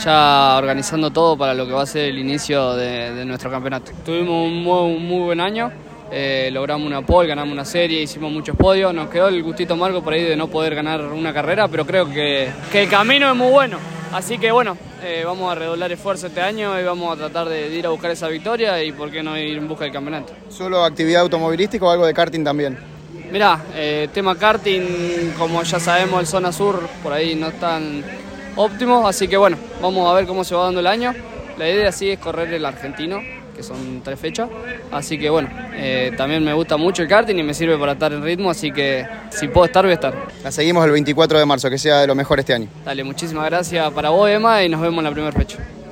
ya organizando todo para lo que va a ser el inicio de nuestro campeonato. Tuvimos un muy buen año, logramos una pole, ganamos una serie, hicimos muchos podios, nos quedó el gustito amargo por ahí de no poder ganar una carrera, pero creo que el camino es muy bueno. Así que bueno, vamos a redoblar esfuerzo este año y vamos a tratar de ir a buscar esa victoria y por qué no ir en busca del campeonato. ¿Solo actividad automovilística o algo de karting también? Mirá, tema karting, como ya sabemos, el zona sur por ahí no es tan óptimo, así que bueno, vamos a ver cómo se va dando el año. La idea sí es correr el argentino, que son 3 fechas, así que bueno, también me gusta mucho el karting y me sirve para estar en ritmo, así que si puedo estar, voy a estar. La seguimos el 24 de marzo, que sea de lo mejor este año. Dale, muchísimas gracias para vos, Emma, y nos vemos en la primera fecha.